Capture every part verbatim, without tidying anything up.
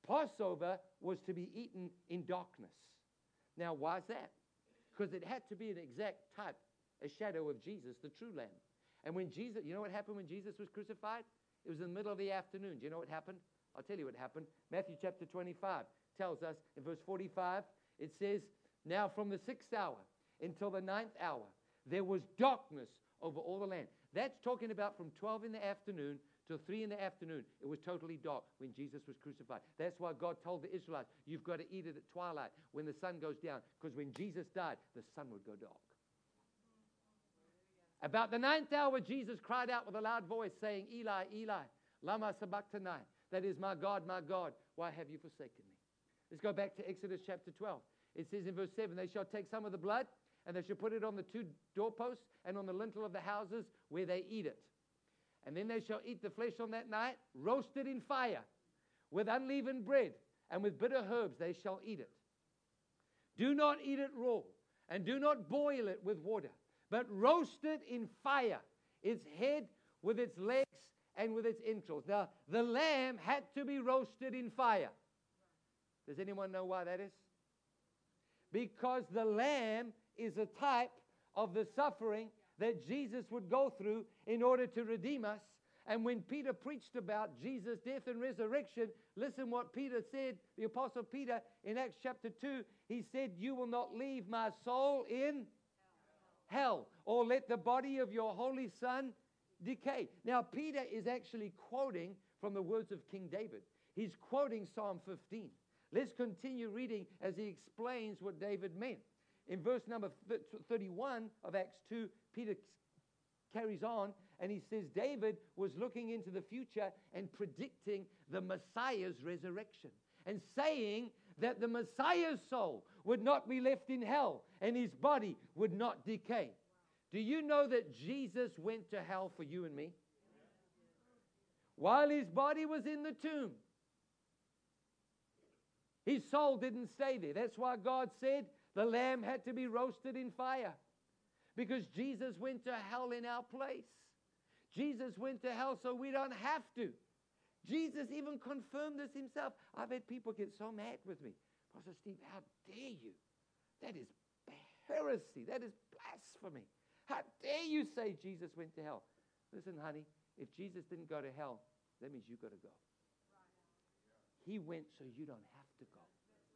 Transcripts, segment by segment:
Passover was to be eaten in darkness. Now, why is that? Because it had to be an exact type, a shadow of Jesus, the true Lamb. And when Jesus, you know what happened when Jesus was crucified? It was in the middle of the afternoon. Do you know what happened? I'll tell you what happened. Matthew chapter twenty-five tells us in verse forty-five, it says, now from the sixth hour until the ninth hour, there was darkness over all the land. That's talking about from twelve in the afternoon till three in the afternoon. It was totally dark when Jesus was crucified. That's why God told the Israelites, you've got to eat it at twilight when the sun goes down. Because when Jesus died, the sun would go dark. About the ninth hour, Jesus cried out with a loud voice, saying, Eli, Eli, lama sabachthani. That is, my God, my God, why have you forsaken me? Let's go back to Exodus chapter twelve. It says in verse seven, they shall take some of the blood, and they shall put it on the two doorposts and on the lintel of the houses where they eat it. And then they shall eat the flesh on that night, roasted in fire, with unleavened bread, and with bitter herbs they shall eat it. Do not eat it raw, and do not boil it with water, but roast it in fire, its head with its legs and with its entrails. Now, the lamb had to be roasted in fire. Does anyone know why that is? Because the lamb is a type of the suffering that Jesus would go through in order to redeem us. And when Peter preached about Jesus' death and resurrection, listen what Peter said, the Apostle Peter, in Acts chapter two. He said, you will not leave my soul in hell, or let the body of your holy Son decay. Now, Peter is actually quoting from the words of King David. He's quoting Psalm fifteen. Let's continue reading as he explains what David meant. In verse number thirty-one of Acts two, Peter carries on and he says David was looking into the future and predicting the Messiah's resurrection and saying that the Messiah's soul would not be left in hell and his body would not decay. Do you know that Jesus went to hell for you and me? While his body was in the tomb, his soul didn't stay there. That's why God said the lamb had to be roasted in fire. Because Jesus went to hell in our place. Jesus went to hell so we don't have to. Jesus even confirmed this himself. I've had people get so mad with me. Pastor Steve, how dare you? That is heresy. That is blasphemy. How dare you say Jesus went to hell? Listen, honey, if Jesus didn't go to hell, that means you've got to go. He went so you don't have to go.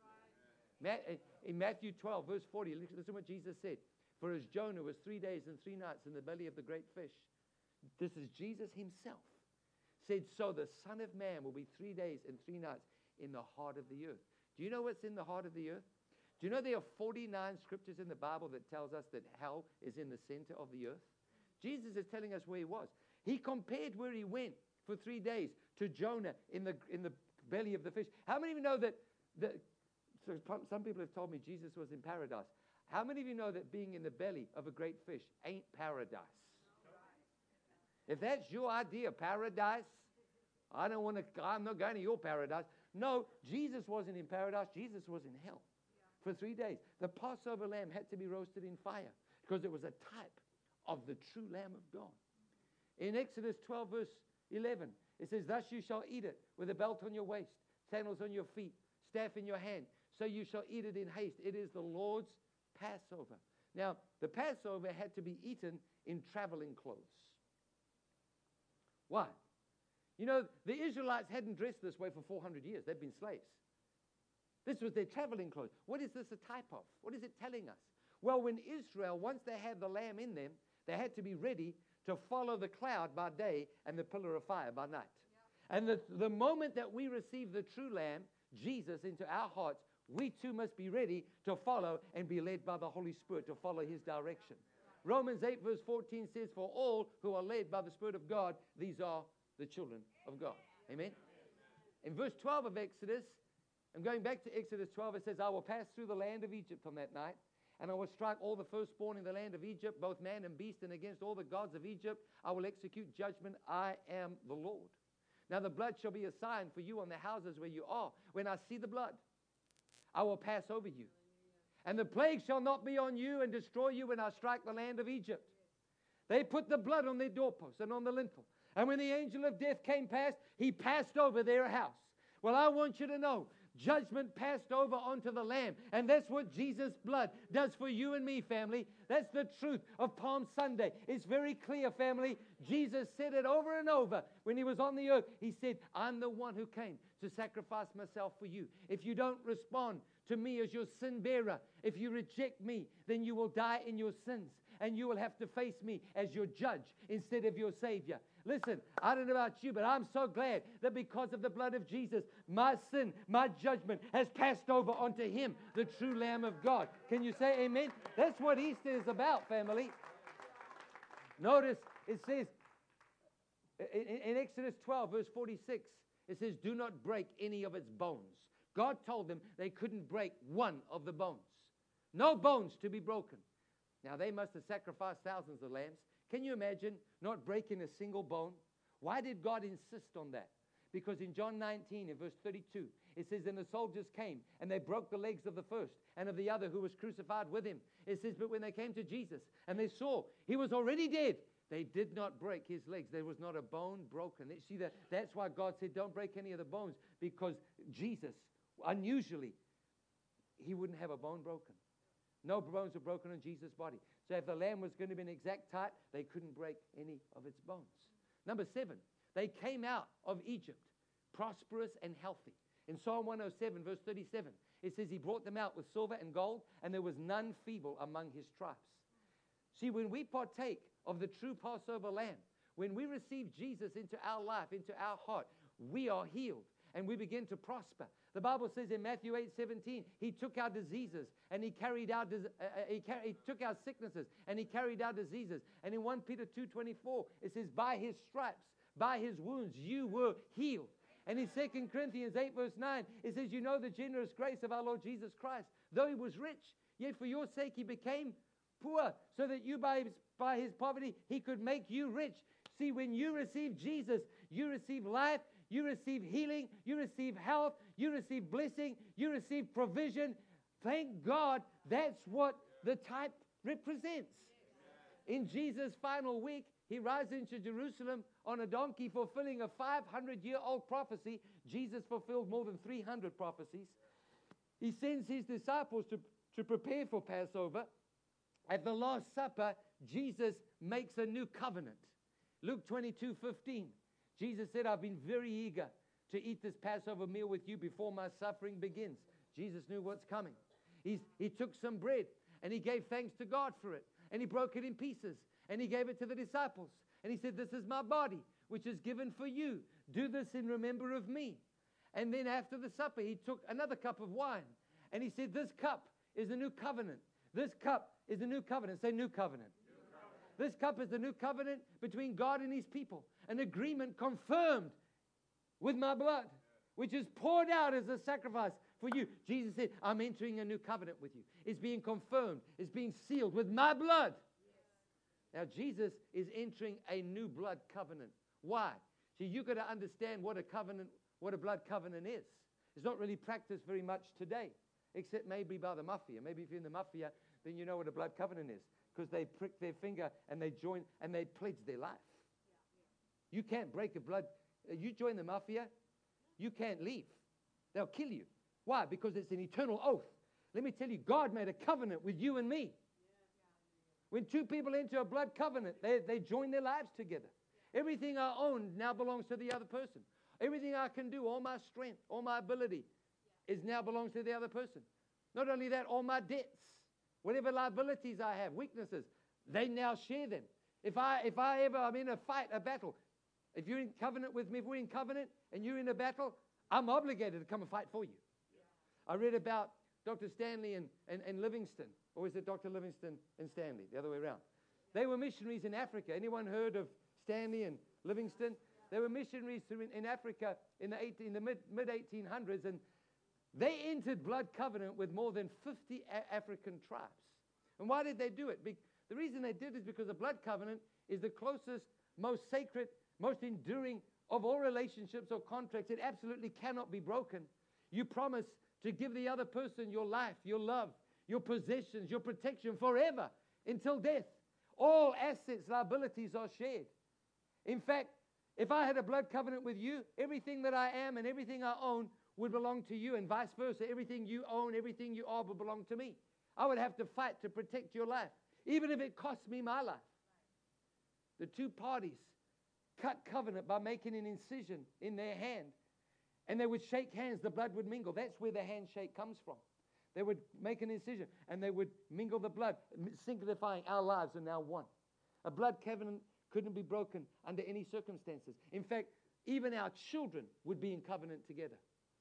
In Matthew twelve, verse forty, listen to what Jesus said. For as Jonah was three days and three nights in the belly of the great fish, this is Jesus himself, said, so the Son of Man will be three days and three nights in the heart of the earth. Do you know what's in the heart of the earth? Do you know there are forty-nine scriptures in the Bible that tells us that hell is in the center of the earth? Jesus is telling us where he was. He compared where he went for three days to Jonah in the in the belly of the fish. How many of you know that, that so some people have told me Jesus was in paradise. How many of you know that being in the belly of a great fish ain't paradise? If that's your idea of paradise, I don't want to, I'm not going to your paradise. No, Jesus wasn't in paradise. Jesus was in hell for three days. The Passover lamb had to be roasted in fire because it was a type of the true Lamb of God. In Exodus twelve, verse eleven, it says, thus you shall eat it with a belt on your waist, sandals on your feet, staff in your hand. So you shall eat it in haste. It is the Lord's Passover. Now, the Passover had to be eaten in traveling clothes. Why? You know, the Israelites hadn't dressed this way for four hundred years. They'd been slaves. This was their traveling clothes. What is this a type of? What is it telling us? Well, when Israel, once they had the lamb in them, they had to be ready to follow the cloud by day and the pillar of fire by night. Yeah. And the, the moment that we receive the true lamb, Jesus, into our hearts, we too must be ready to follow and be led by the Holy Spirit to follow his direction. Romans eight verse fourteen says, for all who are led by the Spirit of God, these are the children of God. Amen? In verse twelve of Exodus, I'm going back to Exodus twelve, it says, I will pass through the land of Egypt on that night, and I will strike all the firstborn in the land of Egypt, both man and beast, and against all the gods of Egypt I will execute judgment. I am the Lord. Now the blood shall be a sign for you on the houses where you are. When I see the blood, I will pass over you. And the plague shall not be on you and destroy you when I strike the land of Egypt. They put the blood on their doorposts and on the lintel. And when the angel of death came past, he passed over their house. Well, I want you to know, judgment passed over onto the Lamb. And that's what Jesus' blood does for you and me, family. That's the truth of Palm Sunday. It's very clear, family. Jesus said it over and over when he was on the earth. He said, I'm the one who came to sacrifice myself for you. If you don't respond to me as your sin bearer, if you reject me, then you will die in your sins. And you will have to face me as your judge instead of your Savior. Listen, I don't know about you, but I'm so glad that because of the blood of Jesus, my sin, my judgment has passed over onto him, the true Lamb of God. Can you say amen? That's what Easter is about, family. Notice it says in Exodus twelve, verse forty-six, it says, do not break any of its bones. God told them they couldn't break one of the bones. No bones to be broken. Now, they must have sacrificed thousands of lambs. Can you imagine not breaking a single bone? Why did God insist on that? Because in John nineteen, in verse thirty-two, it says, and the soldiers came, and they broke the legs of the first and of the other who was crucified with him. It says, but when they came to Jesus, and they saw he was already dead, they did not break his legs. There was not a bone broken. See, that, that's why God said, don't break any of the bones, because Jesus, unusually, he wouldn't have a bone broken. No bones were broken on Jesus' body. So if the lamb was going to be an exact type, they couldn't break any of its bones. Number seven, they came out of Egypt prosperous and healthy. In Psalm one oh seven, verse thirty-seven, it says he brought them out with silver and gold, and there was none feeble among his tribes. See, when we partake of the true Passover lamb, when we receive Jesus into our life, into our heart, we are healed and we begin to prosper. The Bible says in Matthew eight seventeen, he took our diseases and he carried our dis- uh, he, car- he took our sicknesses and he carried our diseases. And in First Peter two twenty-four, it says, by his stripes, by his wounds, you were healed. And in Second Corinthians eight verse nine, it says, you know the generous grace of our Lord Jesus Christ. Though he was rich, yet for your sake he became poor, so that you by his, by his poverty, he could make you rich. See, when you receive Jesus, you receive life, you receive healing, you receive health, you receive blessing, you receive provision. Thank God that's what the type represents. In Jesus' final week, he rides into Jerusalem on a donkey, fulfilling a five hundred year old prophecy. Jesus fulfilled more than three hundred prophecies. He sends his disciples to, to prepare for Passover. At the Last Supper, Jesus makes a new covenant. Luke twenty-two fifteen. Jesus said, I've been very eager to eat this Passover meal with you before my suffering begins. Jesus knew what's coming. He's, he took some bread and he gave thanks to God for it. And he broke it in pieces and he gave it to the disciples. And he said, this is my body, which is given for you. Do this in remember of me. And then after the supper, he took another cup of wine. And he said, this cup is the new covenant. This cup is the new covenant. Say new covenant. This cup is the new covenant between God and his people. An agreement confirmed with my blood, which is poured out as a sacrifice for you. Jesus said, I'm entering a new covenant with you. It's being confirmed. It's being sealed with my blood. Now, Jesus is entering a new blood covenant. Why? See, you've got to understand what a covenant, what a blood covenant is. It's not really practiced very much today, except maybe by the mafia. Maybe if you're in the mafia, then you know what a blood covenant is. Because they prick their finger and they join and they pledge their life. You can't break a blood. You join the mafia, you can't leave. They'll kill you. Why? Because it's an eternal oath. Let me tell you, God made a covenant with you and me. When two people enter a blood covenant, they, they join their lives together. Everything I own now belongs to the other person. Everything I can do, all my strength, all my ability, is now belongs to the other person. Not only that, all my debts, whatever liabilities I have, weaknesses, they now share them. If I if I ever I'm in a fight, a battle, if you're in covenant with me, if we're in covenant and you're in a battle, I'm obligated to come and fight for you. Yeah. I read about Doctor Stanley and, and, and Livingston, or is it Doctor Livingston and Stanley, the other way around? They were missionaries in Africa. Anyone heard of Stanley and Livingston? They were missionaries in, in Africa in the, eighteen, in the mid, mid eighteen hundreds, and they entered blood covenant with more than fifty a- African tribes. And why did they do it? Be- the reason they did is because the blood covenant is the closest, most sacred, most enduring of all relationships or contracts. It absolutely cannot be broken. You promise to give the other person your life, your love, your possessions, your protection forever until death. All assets, liabilities are shared. In fact, If I had a blood covenant with you, everything that I am and everything I own would belong to you, and vice versa. Everything you own, everything you are would belong to me. I would have to fight to protect your life, even if it cost me my life. The two parties cut covenant by making an incision in their hand, and they would shake hands. The blood would mingle. That's where the handshake comes from. They would make an incision, and they would mingle the blood, signifying our lives are now one. A blood covenant couldn't be broken under any circumstances. In fact, even our children would be in covenant together.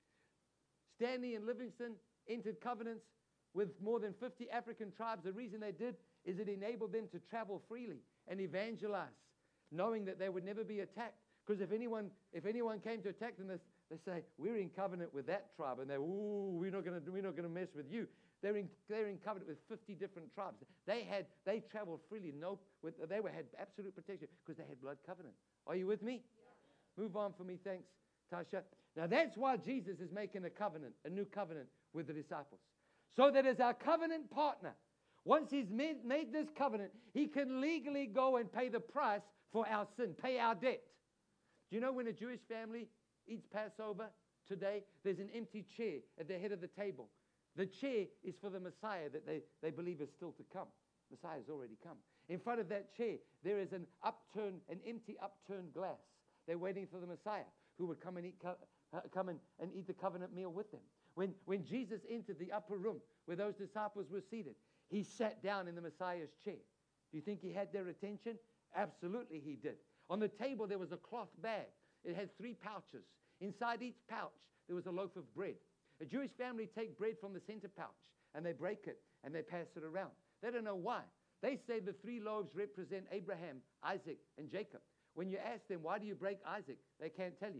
Stanley and Livingston entered covenants with more than fifty African tribes. The reason they did is it enabled them to travel freely and evangelize, knowing that they would never be attacked. Because if anyone, if anyone came to attack them, they, they say, we're in covenant with that tribe, and they, ooh, we're not going to, we're not going to mess with you. They're in, they're in covenant with fifty different tribes. They had, they traveled freely. No, with, they were, had absolute protection because they had blood covenant. Are you with me? Yeah. Move on for me, thanks, Tasha. Now that's why Jesus is making a covenant, a new covenant with the disciples, so that as our covenant partner, once he's made, made this covenant, he can legally go and pay the price for our sin, pay our debt. Do you know when a Jewish family eats Passover today, there's an empty chair at the head of the table. The chair is for the Messiah that they, they believe is still to come. Messiah's already come. In front of that chair, there is an upturned, an empty upturned glass. They're waiting for the Messiah who would come and eat, uh, come and, and eat the covenant meal with them. When, when Jesus entered the upper room where those disciples were seated, he sat down in the Messiah's chair. Do you think he had their attention? Absolutely he did. On the table there was a cloth bag. It had three pouches. Inside each pouch there was a loaf of bread. A Jewish family take bread from the center pouch and they break it and they pass it around. They don't know why. They say the three loaves represent Abraham, Isaac, and Jacob. When you ask them, why do you break Isaac? They can't tell you.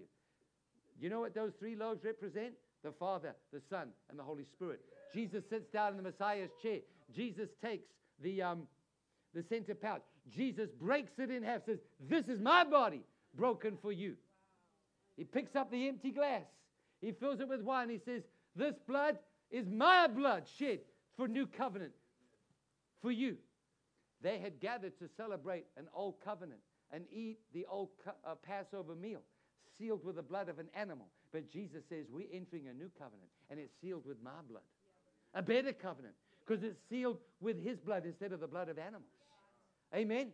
You know what those three loaves represent? The Father, the Son, and the Holy Spirit. Jesus sits down in the Messiah's chair. Jesus takes the, um, the center pouch. Jesus breaks it in half, says, this is my body broken for you. He picks up the empty glass. He fills it with wine. He says, this blood is my blood shed for new covenant for you. They had gathered to celebrate an old covenant and eat the old uh, Passover meal, sealed with the blood of an animal. But Jesus says, we're entering a new covenant, and it's sealed with my blood. A better covenant, because it's sealed with his blood instead of the blood of animals. Amen? Amen.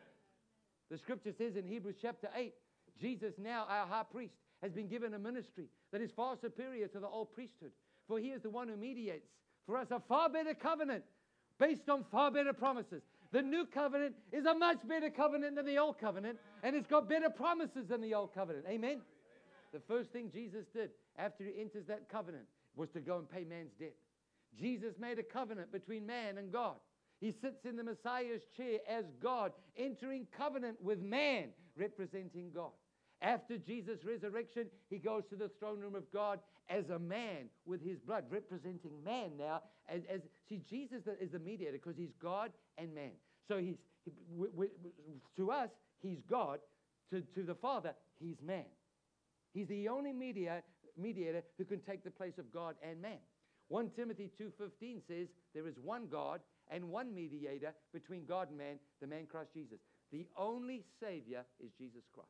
The scripture says in Hebrews chapter eight, Jesus now, our high priest, has been given a ministry that is far superior to the old priesthood. For he is the one who mediates for us a far better covenant based on far better promises. The new covenant is a much better covenant than the old covenant, and it's got better promises than the old covenant. Amen? Amen. The first thing Jesus did after he enters that covenant was to go and pay man's debt. Jesus made a covenant between man and God. He sits in the Messiah's chair as God, entering covenant with man, representing God. After Jesus' resurrection, he goes to the throne room of God as a man with his blood, representing man now. As, as see, Jesus is the mediator because he's God and man. So he's he, w- w- to us, he's God. To, to the Father, he's man. He's the only mediator, mediator who can take the place of God and man. First Timothy two fifteen says, there is one God and one mediator between God and man, the man Christ Jesus. The only Savior is Jesus Christ.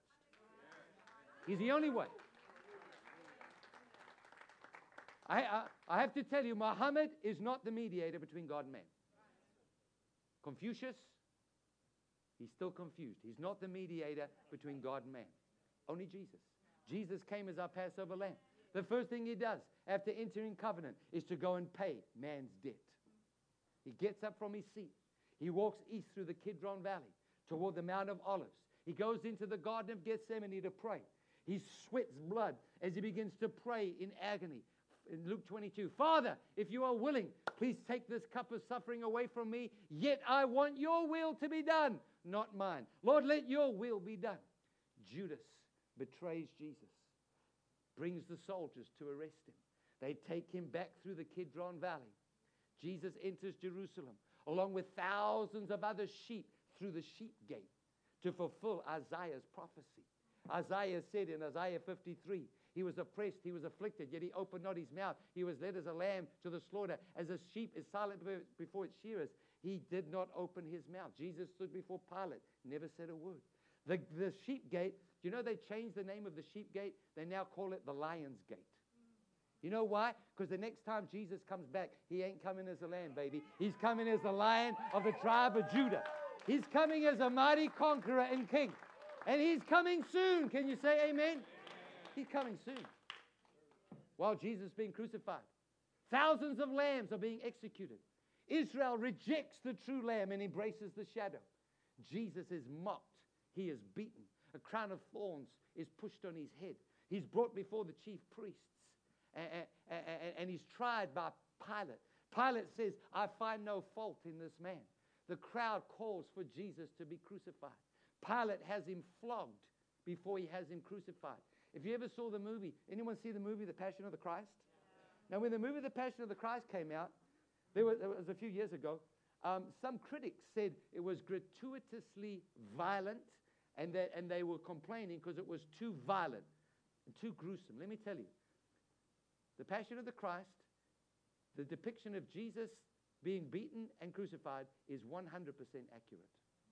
He's the only way. I, I, I have to tell you, Muhammad is not the mediator between God and man. Confucius, he's still confused. He's not the mediator between God and man. Only Jesus. Jesus came as our Passover lamb. The first thing he does after entering covenant is to go and pay man's debt. He gets up from his seat. He walks east through the Kidron Valley toward the Mount of Olives. He goes into the Garden of Gethsemane to pray. He sweats blood as he begins to pray in agony. In Luke twenty-two, Father, if you are willing, please take this cup of suffering away from me, yet I want your will to be done, not mine. Lord, let your will be done. Judas betrays Jesus, brings the soldiers to arrest him. They take him back through the Kidron Valley. Jesus enters Jerusalem along with thousands of other sheep through the sheep gate to fulfill Isaiah's prophecy. Isaiah said in Isaiah fifty-three, he was oppressed, he was afflicted, yet he opened not his mouth. He was led as a lamb to the slaughter. As a sheep is silent before its shearers, he did not open his mouth. Jesus stood before Pilate, never said a word. The, the sheep gate, Do you know they changed the name of the sheep gate? They now call it the Lion's Gate. You know why? Because the next time Jesus comes back, he ain't coming as a lamb, baby. He's coming as the Lion of the tribe of Judah. He's coming as a mighty conqueror and king. And he's coming soon. Can you say amen? He's coming soon. While Jesus is being crucified, thousands of lambs are being executed. Israel rejects the true lamb and embraces the shadow. Jesus is mocked. He is beaten. A crown of thorns is pushed on his head. He's brought before the chief priests. And, and, and he's tried by Pilate. Pilate says, I find no fault in this man. The crowd calls for Jesus to be crucified. Pilate has him flogged before he has him crucified. If you ever saw the movie, anyone see the movie The Passion of the Christ? Now, when the movie The Passion of the Christ came out, there was, it was a few years ago, um, some critics said it was gratuitously violent, and they, and they were complaining because it was too violent and too gruesome. Let me tell you, The Passion of the Christ, the depiction of Jesus being beaten and crucified is one hundred percent accurate.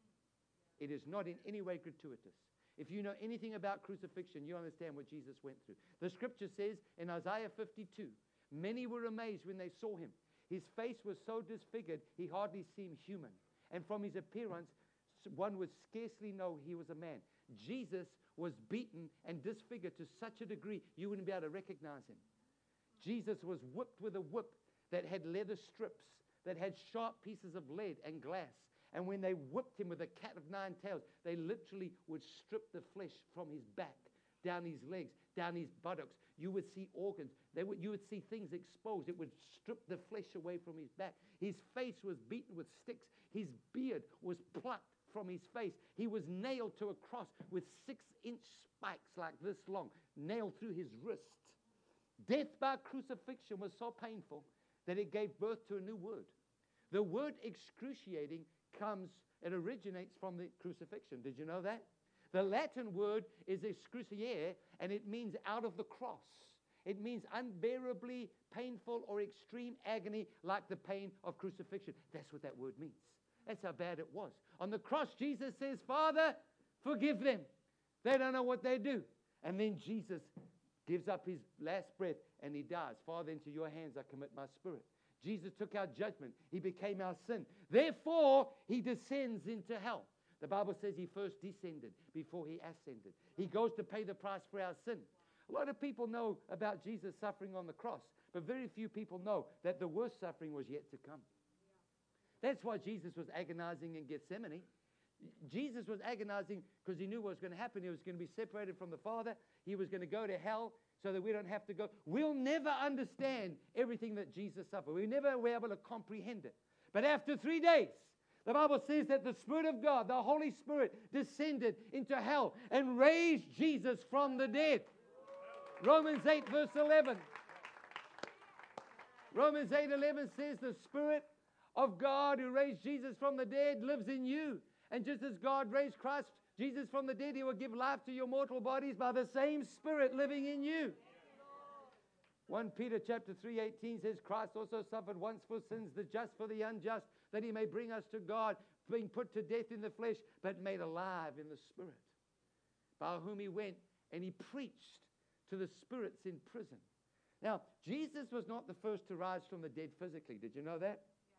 It is not in any way gratuitous. If you know anything about crucifixion, you understand what Jesus went through. The scripture says in Isaiah fifty-two, many were amazed when they saw him. His face was so disfigured, he hardly seemed human. And from his appearance, one would scarcely know he was a man. Jesus was beaten and disfigured to such a degree, you wouldn't be able to recognize him. Jesus was whipped with a whip that had leather strips, that had sharp pieces of lead and glass. And when they whipped him with a cat of nine tails, they literally would strip the flesh from his back, down his legs, down his buttocks. You would see organs. They would, you would see things exposed. It would strip the flesh away from his back. His face was beaten with sticks. His beard was plucked from his face. He was nailed to a cross with six-inch spikes like this long, nailed through his wrists. Death by crucifixion was so painful that it gave birth to a new word. The word excruciating comes, it originates from the crucifixion. Did you know that? The Latin word is excruciare, and it means out of the cross. It means unbearably painful or extreme agony like the pain of crucifixion. That's what that word means. That's how bad it was. On the cross, Jesus says, Father, forgive them. They don't know what they do. And then Jesus gives up his last breath and he dies. Father, into your hands I commit my spirit. Jesus took our judgment. He became our sin. Therefore, he descends into hell. The Bible says he first descended before he ascended. He goes to pay the price for our sin. A lot of people know about Jesus suffering on the cross, but very few people know that the worst suffering was yet to come. That's why Jesus was agonizing in Gethsemane. Jesus was agonizing because he knew what was going to happen. He was going to be separated from the Father. He was going to go to hell so that we don't have to go. We'll never understand everything that Jesus suffered. We never were able to comprehend it. But after three days, the Bible says that the Spirit of God, the Holy Spirit, descended into hell and raised Jesus from the dead. Romans eight verse eleven. Romans eight eleven says the Spirit of God who raised Jesus from the dead lives in you. And just as God raised Christ Jesus from the dead, he will give life to your mortal bodies by the same Spirit living in you. First Peter chapter three eighteen says, Christ also suffered once for sins, the just for the unjust, that he may bring us to God, being put to death in the flesh, but made alive in the Spirit, by whom he went and he preached to the spirits in prison. Now, Jesus was not the first to rise from the dead physically. Did you know that?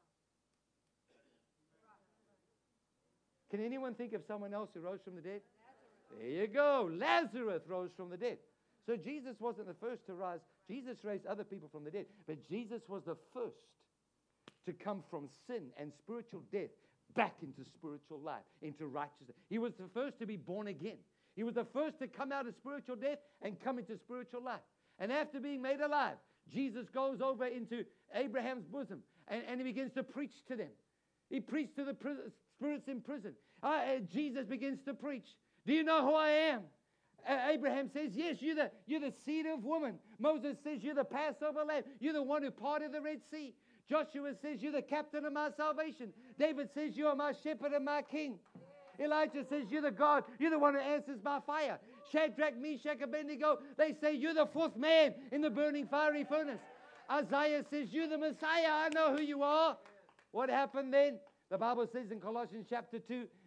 Can anyone think of someone else who rose from the dead? There you go. Lazarus rose from the dead. So Jesus wasn't the first to rise. Jesus raised other people from the dead. But Jesus was the first to come from sin and spiritual death back into spiritual life, into righteousness. He was the first to be born again. He was the first to come out of spiritual death and come into spiritual life. And after being made alive, Jesus goes over into Abraham's bosom and, and he begins to preach to them. He preached to the prison, spirits in prison. Uh, Jesus begins to preach. Do you know who I am? Uh, Abraham says, yes, you're the, you're the seed of woman. Moses says, you're the Passover lamb. You're the one who parted the Red Sea. Joshua says, you're the captain of my salvation. David says, you are my shepherd and my king. Elijah says, you're the God. You're the one who answers by fire. Shadrach, Meshach, Abednego, they say, you're the fourth man in the burning fiery furnace. Isaiah says, you're the Messiah. I know who you are. What happened then? The Bible says in Colossians chapter two,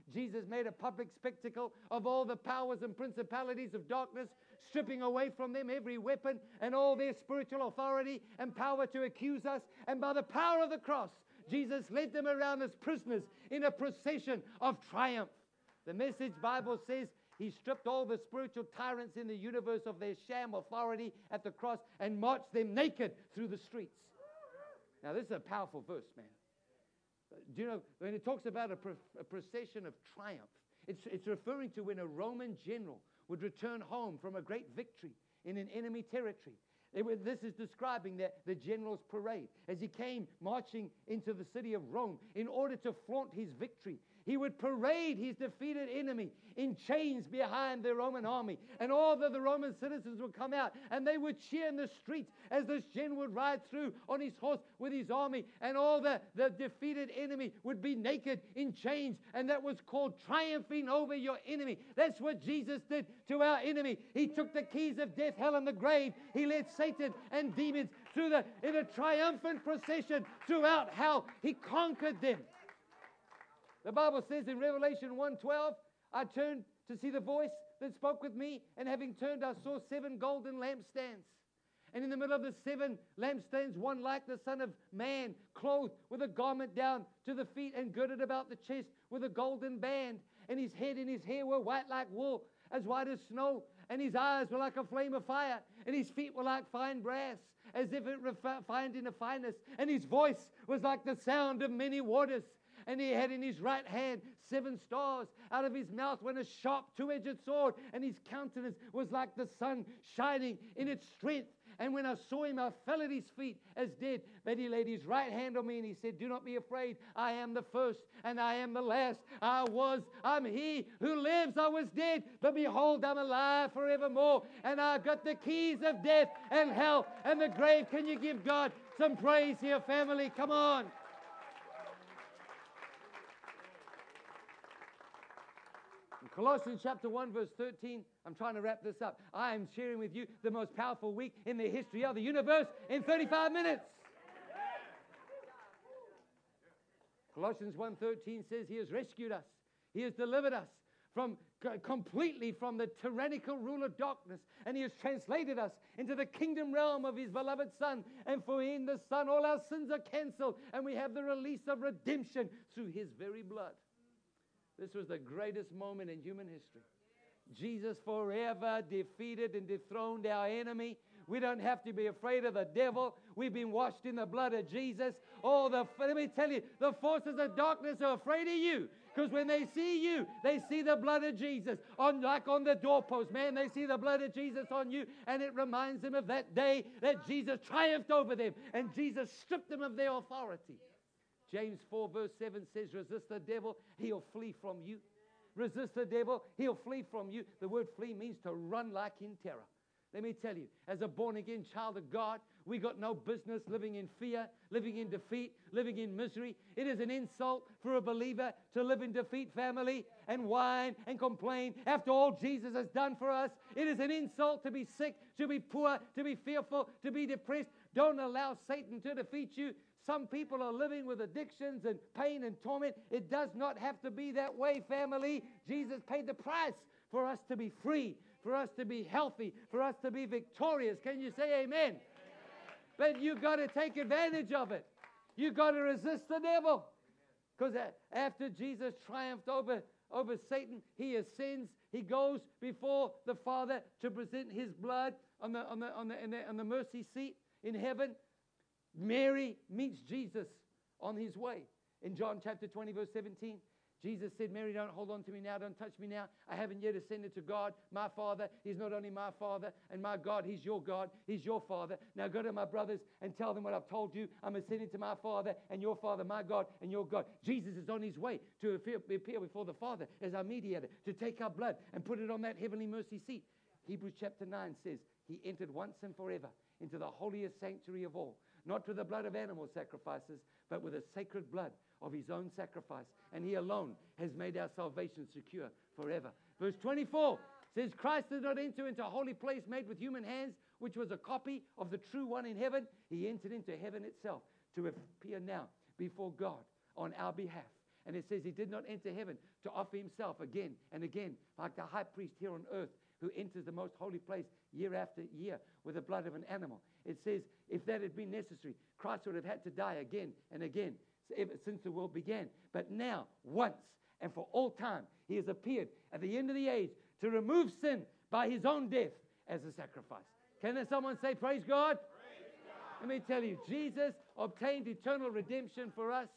Jesus made a public spectacle of all the powers and principalities of darkness, stripping away from them every weapon and all their spiritual authority and power to accuse us. And by the power of the cross, Jesus led them around as prisoners in a procession of triumph. The Message Bible says he stripped all the spiritual tyrants in the universe of their sham authority at the cross and marched them naked through the streets. Now, this is a powerful verse, man. Do you know, when it talks about a, pro- a procession of triumph, it's, it's referring to when a Roman general would return home from a great victory in an enemy territory. It was, this is describing the, the general's parade. As he came marching into the city of Rome in order to flaunt his victory, he would parade his defeated enemy in chains behind the Roman army. And all the, the Roman citizens would come out and they would cheer in the streets as this general would ride through on his horse with his army. And all the, the defeated enemy would be naked in chains. And that was called triumphing over your enemy. That's what Jesus did to our enemy. He took the keys of death, hell, and the grave. He led Satan and demons through the, in a triumphant procession throughout hell. He conquered them. The Bible says in Revelation one twelve, I turned to see the voice that spoke with me, and having turned, I saw seven golden lampstands. And in the middle of the seven lampstands, one like the Son of Man, clothed with a garment down to the feet and girded about the chest with a golden band. And his head and his hair were white like wool, as white as snow. And his eyes were like a flame of fire, and his feet were like fine brass, as if it refined in a fineness. And his voice was like the sound of many waters. And he had in his right hand seven stars. Out of his mouth went a sharp two-edged sword, and his countenance was like the sun shining in its strength. And when I saw him, I fell at his feet as dead. But he laid his right hand on me, and he said, do not be afraid. I am the first, and I am the last. I was, I'm he who lives. I was dead, but behold, I'm alive forevermore. And I've got the keys of death and hell and the grave. Can you give God some praise here, family? Come on. Colossians chapter one, verse thirteen. I'm trying to wrap this up. I am sharing with you the most powerful week in the history of the universe in thirty-five minutes. Colossians one thirteen says he has rescued us. He has delivered us from completely from the tyrannical rule of darkness, and he has translated us into the kingdom realm of his beloved Son. And for in the Son all our sins are cancelled, and we have the release of redemption through his very blood. This was the greatest moment in human history. Jesus forever defeated and dethroned our enemy. We don't have to be afraid of the devil. We've been washed in the blood of Jesus. Oh, the, let me tell you, the forces of darkness are afraid of you. Because when they see you, they see the blood of Jesus. On, like on the doorpost, man, they see the blood of Jesus on you. And it reminds them of that day that Jesus triumphed over them. And Jesus stripped them of their authority. James four verse seven says, resist the devil, he'll flee from you. Resist the devil, he'll flee from you. The word flee means to run like in terror. Let me tell you, as a born-again child of God, we got no business living in fear, living in defeat, living in misery. It is an insult for a believer to live in defeat, family, and whine and complain after all Jesus has done for us. It is an insult to be sick, to be poor, to be fearful, to be depressed. Don't allow Satan to defeat you. Some people are living with addictions and pain and torment. It does not have to be that way, family. Jesus paid the price for us to be free, for us to be healthy, for us to be victorious. Can you say amen? Amen. But you've got to take advantage of it. You've got to resist the devil. Because after Jesus triumphed over, over Satan, he ascends. He goes before the Father to present his blood on the, on the, on the, on the, on the mercy seat in heaven. Mary meets Jesus on his way. In John chapter twenty, verse seventeen, Jesus said, Mary, don't hold on to me now. Don't touch me now. I haven't yet ascended to God, my Father. He's not only my Father and my God. He's your God. He's your Father. Now go to my brothers and tell them what I've told you. I'm ascending to my Father and your Father, my God and your God. Jesus is on his way to appear, appear before the Father as our mediator, to take our blood and put it on that heavenly mercy seat. Hebrews chapter nine says, he entered once and forever into the holiest sanctuary of all. Not with the blood of animal sacrifices, but with the sacred blood of his own sacrifice. And he alone has made our salvation secure forever. Verse twenty-four says, Christ did not enter into a holy place made with human hands, which was a copy of the true one in heaven. He entered into heaven itself to appear now before God on our behalf. And it says he did not enter heaven to offer himself again and again, like the high priest here on earth who enters the most holy place year after year with the blood of an animal. It says if that had been necessary, Christ would have had to die again and again ever since the world began. But now, once and for all time, he has appeared at the end of the age to remove sin by his own death as a sacrifice. Can there someone say, praise God? Praise God. Let me tell you, Jesus obtained eternal redemption for us.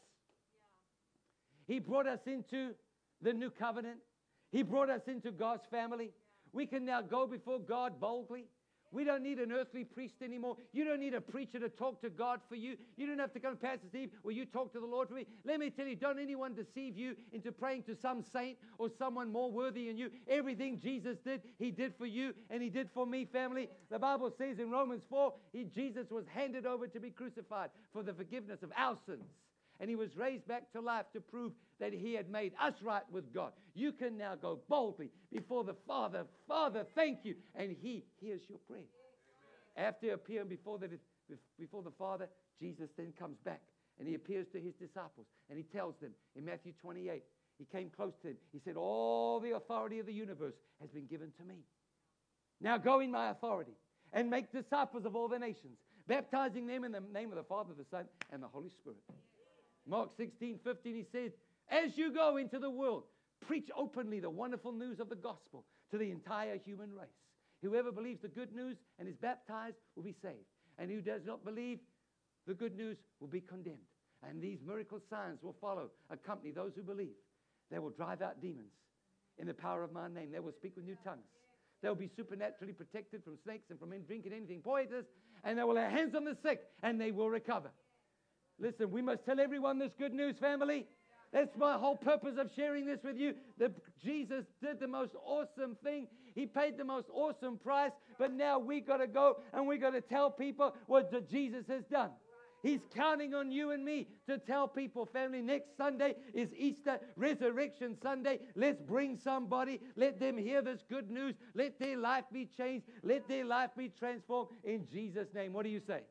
He brought us into the new covenant. He brought us into God's family. We can now go before God boldly. We don't need an earthly priest anymore. You don't need a preacher to talk to God for you. You don't have to come, Pastor Steve, will you talk to the Lord for me? Let me tell you, don't anyone deceive you into praying to some saint or someone more worthy than you. Everything Jesus did, he did for you and he did for me, family. The Bible says in Romans four, he, Jesus was handed over to be crucified for the forgiveness of our sins. And he was raised back to life to prove that he had made us right with God. You can now go boldly before the Father. Father, thank you. And he hears your prayer. Amen. After appearing before the, before the Father, Jesus then comes back. And he appears to his disciples. And he tells them in Matthew twenty-eight, he came close to them. He said, all the authority of the universe has been given to me. Now go in my authority and make disciples of all the nations, baptizing them in the name of the Father, the Son, and the Holy Spirit. Mark sixteen fifteen, he said, as you go into the world, preach openly the wonderful news of the gospel to the entire human race. Whoever believes the good news and is baptized will be saved. And who does not believe the good news will be condemned. And these miracle signs will follow, accompany those who believe. They will drive out demons in the power of my name. They will speak with new tongues. They will be supernaturally protected from snakes and from drinking anything poisonous. And they will lay hands on the sick and they will recover. Listen, we must tell everyone this good news, family. That's my whole purpose of sharing this with you. That Jesus did the most awesome thing. He paid the most awesome price. But now we got to go and we got to tell people what Jesus has done. He's counting on you and me to tell people, family, next Sunday is Easter, Resurrection Sunday. Let's bring somebody. Let them hear this good news. Let their life be changed. Let their life be transformed in Jesus' name. What do you say?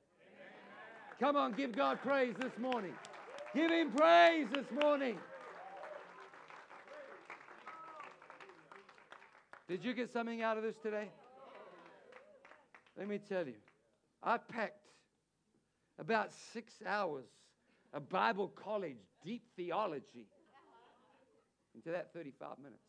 Come on, give God praise this morning. Give him praise this morning. Did you get something out of this today? Let me tell you. I packed about six hours of Bible college, deep theology into that thirty-five minutes.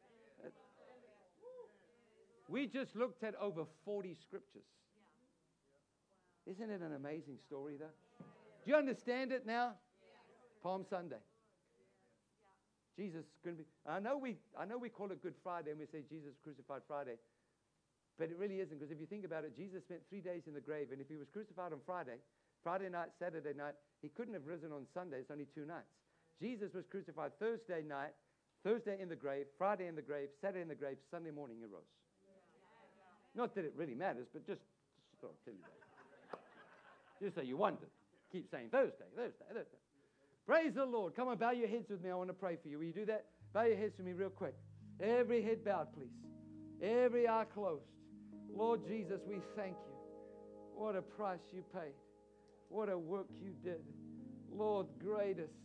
We just looked at over forty scriptures. Isn't it an amazing story, though? Do you understand it now? Palm Sunday. Jesus is going to be. I know we. I know we call it Good Friday, and we say Jesus crucified Friday, but it really isn't, because if you think about it, Jesus spent three days in the grave, and if he was crucified on Friday, Friday night, Saturday night, he couldn't have risen on Sunday. It's only two nights. Jesus was crucified Thursday night, Thursday in the grave, Friday in the grave, Saturday in the grave, Sunday morning he rose. Not that it really matters, but just, just thought I'd tell you that. Just so you wonder. Keep saying Thursday, Thursday, Thursday. Praise the Lord. Come on, bow your heads with me. I want to pray for you. Will you do that? Bow your heads for me real quick. Every head bowed, please. Every eye closed. Lord Jesus, we thank you. What a price you paid. What a work you did. Lord, greatest,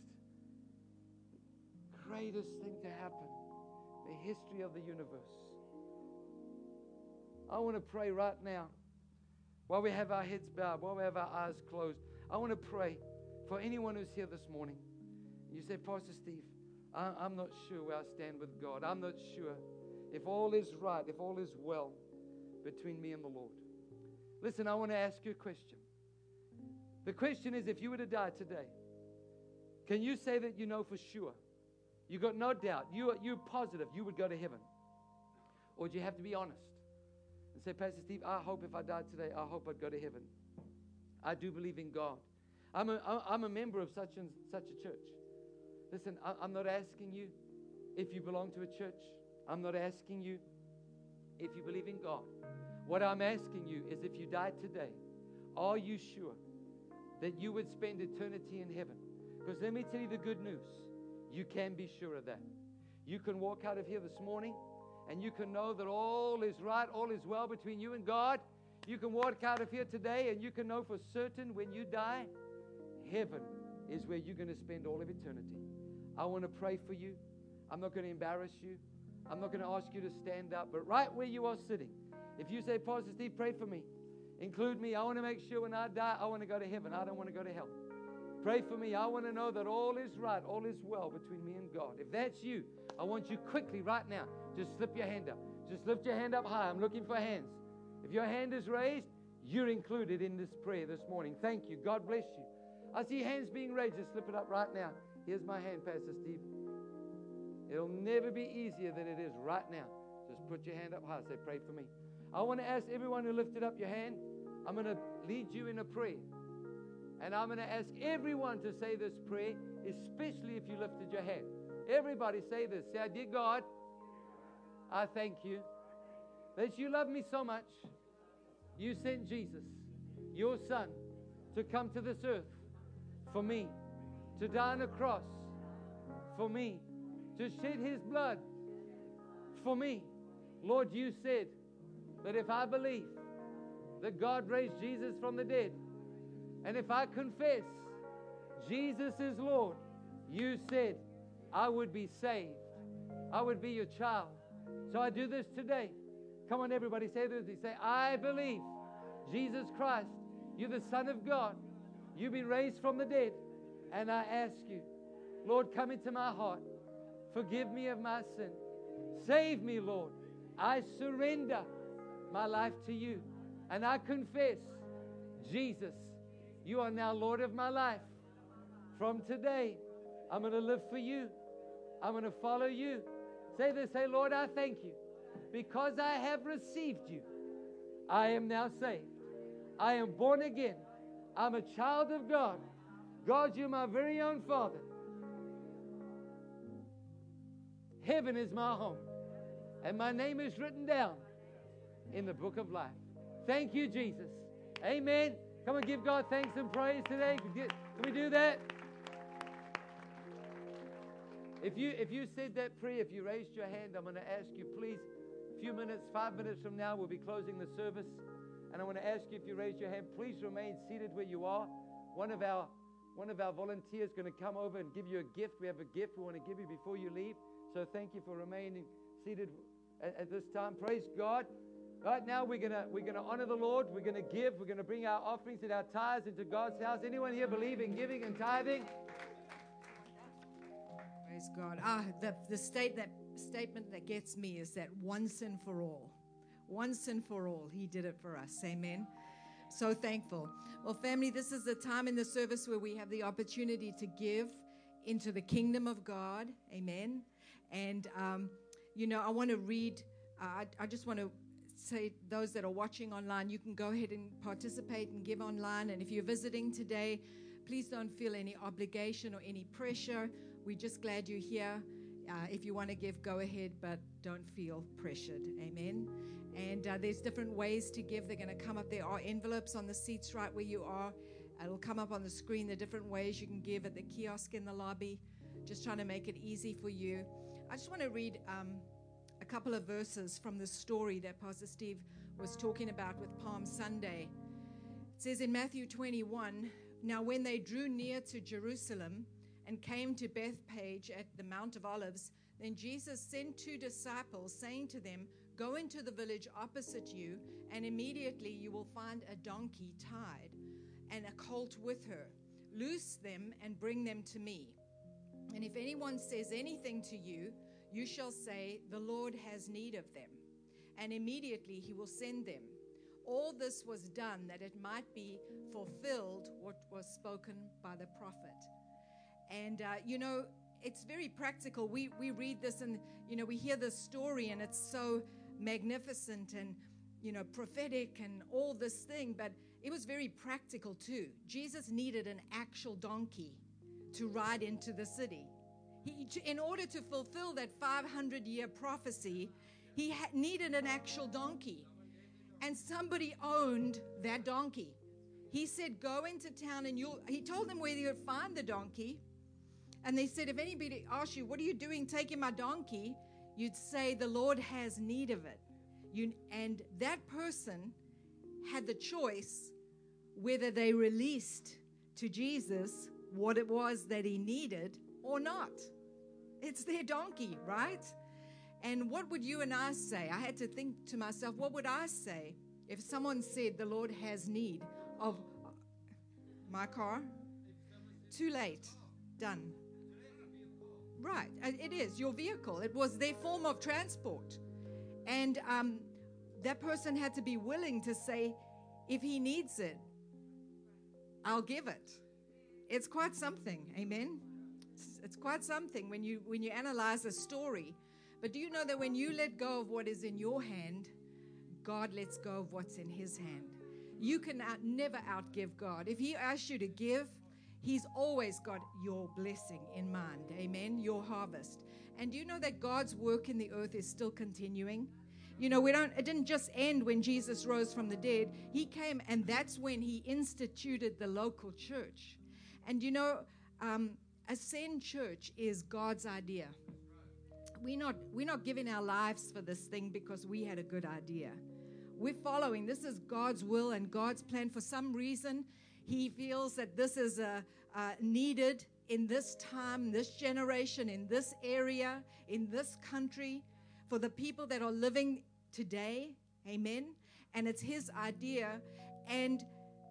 greatest thing to happen in the history of the universe. I want to pray right now. While we have our heads bowed, while we have our eyes closed, I want to pray for anyone who's here this morning. You say, Pastor Steve, I, I'm not sure where I stand with God. I'm not sure if all is right, if all is well between me and the Lord. Listen, I want to ask you a question. The question is, if you were to die today, can you say that you know for sure? You got no doubt. You are, you're positive you would go to heaven. Or do you have to be honest? And say, Pastor Steve, I hope if I died today, I hope I'd go to heaven. I do believe in God. I'm a, I'm a member of such and such a church. Listen, I, I'm not asking you if you belong to a church. I'm not asking you if you believe in God. What I'm asking you is, if you died today, are you sure that you would spend eternity in heaven? Because let me tell you the good news. You can be sure of that. You can walk out of here this morning and you can know that all is right, all is well between you and God. You can walk out of here today and you can know for certain when you die, heaven is where you're going to spend all of eternity. I want to pray for you. I'm not going to embarrass you. I'm not going to ask you to stand up. But right where you are sitting, if you say, Pastor Steve, pray for me. Include me. I want to make sure when I die, I want to go to heaven. I don't want to go to hell. Pray for me. I want to know that all is right, all is well between me and God. If that's you, I want you quickly right now, just slip your hand up. Just lift your hand up high. I'm looking for hands. If your hand is raised, you're included in this prayer this morning. Thank you. God bless you. I see hands being raised. Just slip it up right now. Here's my hand, Pastor Steve. It'll never be easier than it is right now. Just put your hand up high. Say, pray for me. I want to ask everyone who lifted up your hand, I'm going to lead you in a prayer. And I'm going to ask everyone to say this prayer, especially if you lifted your hand. Everybody say this. Say, dear God, I thank you that you love me so much. You sent Jesus, your Son, to come to this earth for me, to die on a cross for me, to shed His blood for me. Lord, you said that if I believe that God raised Jesus from the dead, and if I confess Jesus is Lord, you said I would be saved. I would be your child. So I do this today. Come on, everybody, say this. Say, I believe Jesus Christ, you're the Son of God. You've been raised from the dead. And I ask you, Lord, come into my heart. Forgive me of my sin. Save me, Lord. I surrender my life to you. And I confess, Jesus, you are now Lord of my life. From today, I'm going to live for you. I'm going to follow you. Say this. Say, Lord, I thank you. Because I have received you, I am now saved. I am born again. I'm a child of God. God, you're my very own Father. Heaven is my home. And my name is written down in the book of life. Thank you, Jesus. Amen. Come and give God thanks and praise today. Can we do that? If you, if you said that prayer, if you raised your hand, I'm going to ask you, please, a few minutes, five minutes from now, we'll be closing the service. And I want to ask you, if you raised your hand, please remain seated where you are. One of our, one of our volunteers is going to come over and give you a gift. We have a gift we want to give you before you leave. So thank you for remaining seated at, at this time. Praise God. Right now, we're going to we're going to honor the Lord. We're going to give. We're going to bring our offerings and our tithes into God's house. Anyone here believe in giving and tithing? Praise God. Ah, the, the state that statement that gets me is that once and for all. Once and for all, He did it for us. Amen. So thankful. Well, family, this is the time in the service where we have the opportunity to give into the kingdom of God. Amen. And, um, you know, I want to read, uh, I, I just want to say, those that are watching online, you can go ahead and participate and give online. And if you're visiting today, please don't feel any obligation or any pressure. We're just glad you're here. Uh, if you want to give, go ahead, but don't feel pressured. Amen. And uh, there's different ways to give. They're going to come up. There are envelopes on the seats right where you are. It'll come up on the screen, the different ways you can give at the kiosk in the lobby. Just trying to make it easy for you. I just want to read um, a couple of verses from the story that Pastor Steve was talking about with Palm Sunday. It says in Matthew twenty-one, now when they drew near to Jerusalem and came to Bethphage at the Mount of Olives, then Jesus sent two disciples, saying to them, go into the village opposite you, and immediately you will find a donkey tied and a colt with her. Loose them and bring them to me. And if anyone says anything to you, you shall say, the Lord has need of them. And immediately He will send them. All this was done that it might be fulfilled what was spoken by the prophet. And, uh, you know, it's very practical. We, we read this and, you know, we hear this story and it's so magnificent and, you know, prophetic and all this thing. But it was very practical too. Jesus needed an actual donkey to ride into the city. He, in order to fulfill that five hundred year prophecy, he had needed an actual donkey. And somebody owned that donkey. He said, go into town and you'll, he told them where you'd find the donkey. And they said, if anybody asks you, what are you doing taking my donkey? You'd say, the Lord has need of it. You, and that person had the choice whether they released to Jesus what it was that he needed or not. It's their donkey, right? And what would you and I say? I had to think to myself, what would I say if someone said the Lord has need of my car? Too late. Done. Right. It is your vehicle. It was their form of transport. And um, that person had to be willing to say, if he needs it, I'll give it. It's quite something. Amen. It's, it's quite something when you when you analyze a story. But do you know that when you let go of what is in your hand, God lets go of what's in his hand? You can out, never outgive God. If he asks you to give, he's always got your blessing in mind. Amen. Your harvest. And do you know that God's work in the earth is still continuing? You know, we don't, it didn't just end when Jesus rose from the dead. He came, and that's when he instituted the local church. And you know, um, Ascend Church is God's idea. We're not, we're not giving our lives for this thing because we had a good idea. We're following. This is God's will and God's plan. For some reason, he feels that this is a, uh, needed in this time, this generation, in this area, in this country, for the people that are living today. Amen. And it's his idea. And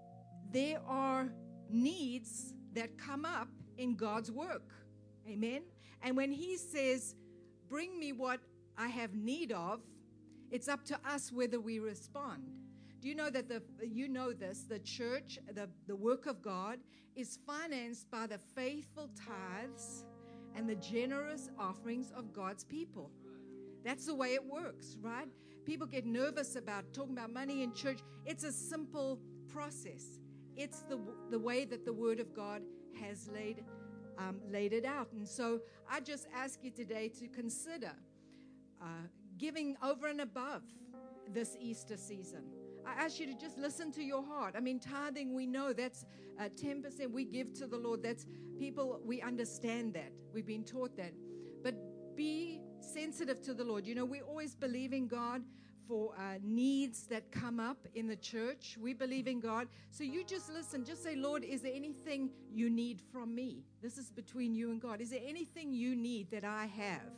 there are needs that come up in God's work. Amen. And when he says, bring me what I have need of, it's up to us whether we respond. Do you know that the you know this, the church, the, the work of God is financed by the faithful tithes and the generous offerings of God's people. That's the way it works, right? People get nervous about talking about money in church. It's a simple process. It's the the way that the Word of God has laid um, laid it out. And so I just ask you today to consider uh, giving over and above this Easter season. I ask you to just listen to your heart. I mean, tithing, we know that's uh, ten percent we give to the Lord. That's people, we understand that. We've been taught that. But be sensitive to the Lord. You know, we always believe in God for uh, needs that come up in the church. We believe in God. So you just listen. Just say, Lord, is there anything you need from me? This is between you and God. Is there anything you need that I have?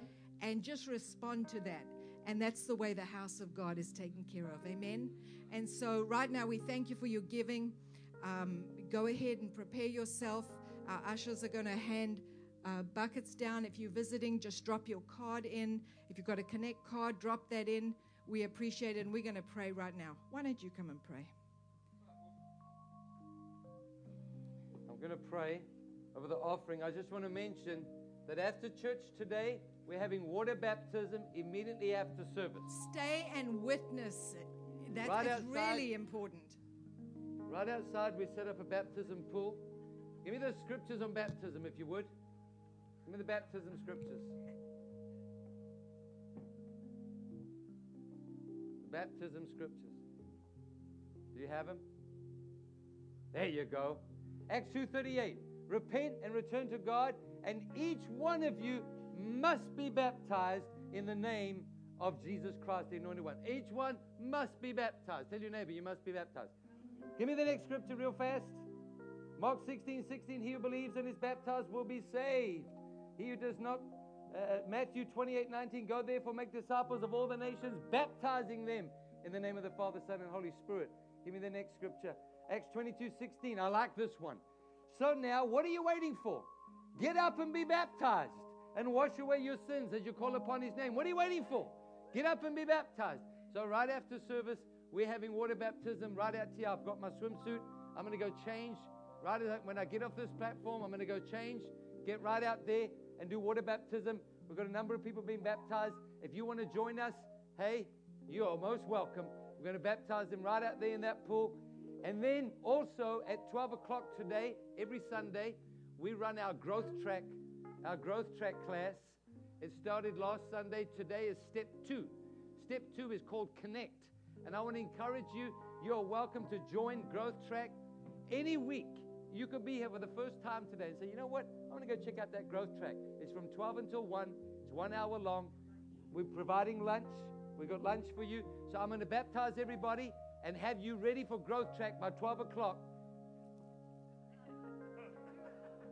And just respond to that. And that's the way the house of God is taken care of. Amen. And so right now we thank you for your giving. Um, go ahead and prepare yourself. Our ushers are going to hand uh, buckets down. If you're visiting, just drop your card in. If you've got a Connect card, drop that in. We appreciate it. And we're going to pray right now. Why don't you come and pray? I'm going to pray over the offering. I just want to mention that after church today, we're having water baptism immediately after service. Stay and witness it. That Right is outside. really important. Right outside, we set up a baptism pool. Give me the scriptures on baptism, if you would. Give me the baptism scriptures. The baptism scriptures. Do you have them? There you go. Acts two thirty-eight. Repent and return to God, and each one of you must be baptized in the name of Jesus Christ, the Anointed One. Each one must be baptized. Tell your neighbor, you must be baptized. Give me the next scripture real fast. Mark sixteen sixteen. He who believes and is baptized will be saved. He who does not, uh, Matthew twenty-eight nineteen. Go therefore, make disciples of all the nations, baptizing them in the name of the Father, Son, and Holy Spirit. Give me the next scripture. Acts twenty-two sixteen. I like this one. So now, what are you waiting for? Get up and be baptized and wash away your sins as you call upon his name. What are you waiting for? Get up and be baptized. So right after service, we're having water baptism right out here. I've got my swimsuit. I'm going to go change. Right when I get off this platform, I'm going to go change, get right out there and do water baptism. We've got a number of people being baptized. If you want to join us, hey, you are most welcome. We're going to baptize them right out there in that pool. And then also at twelve o'clock today, every Sunday, we run our growth track, our growth track class. It started last Sunday. Today is step two. Step two is called Connect. And I want to encourage you, you're welcome to join Growth Track any week. You could be here for the first time today and say, you know what? I want to go check out that Growth Track. It's from twelve until one. It's one hour long. We're providing lunch. We've got lunch for you. So I'm going to baptize everybody and have you ready for Growth Track by twelve o'clock.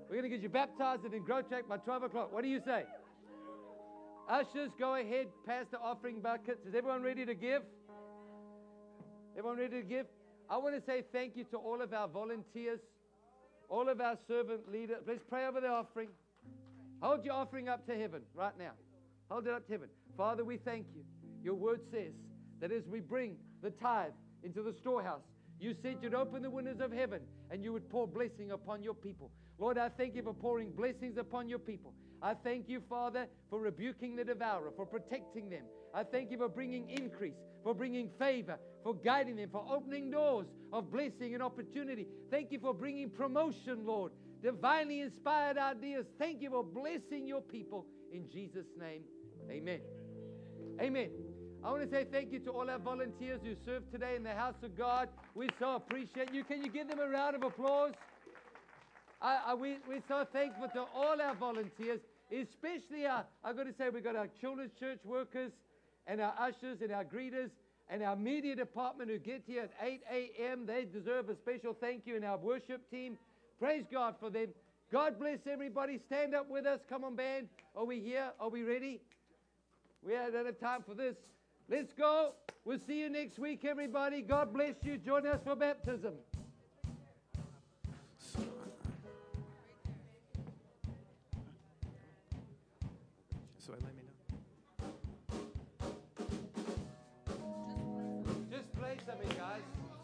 We're going to get you baptized and in Growth Track by twelve o'clock. What do you say? Ushers, go ahead, pass the offering buckets. Is everyone ready to give? Everyone ready to give? I want to say thank you to all of our volunteers, all of our servant leaders. Let's pray over the offering. Hold your offering up to heaven right now. Hold it up to heaven. Father, we thank you. Your word says that as we bring the tithe into the storehouse, you said you'd open the windows of heaven and you would pour blessing upon your people. Lord, I thank you for pouring blessings upon your people. I thank you, Father, for rebuking the devourer, for protecting them. I thank you for bringing increase, for bringing favor, for guiding them, for opening doors of blessing and opportunity. Thank you for bringing promotion, Lord, divinely inspired ideas. Thank you for blessing your people. In Jesus' name, amen. Amen. I want to say thank you to all our volunteers who served today in the house of God. We so appreciate you. Can you give them a round of applause? I, I, we, we're so thankful to all our volunteers, especially our, I've got to say, we've got our children's church workers and our ushers and our greeters and our media department who get here at eight a.m. They deserve a special thank you, and our worship team. Praise God for them. God bless everybody. Stand up with us. Come on, band. Are we here? Are we ready? We don't have time for this. Let's go. We'll see you next week, everybody. God bless you. Join us for baptism. So I let me know. Just play something, guys.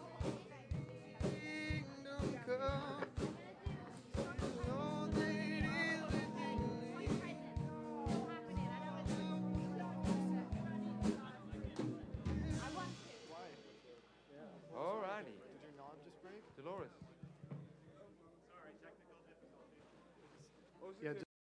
All righty. Did your knob just break? Dolores. Yeah.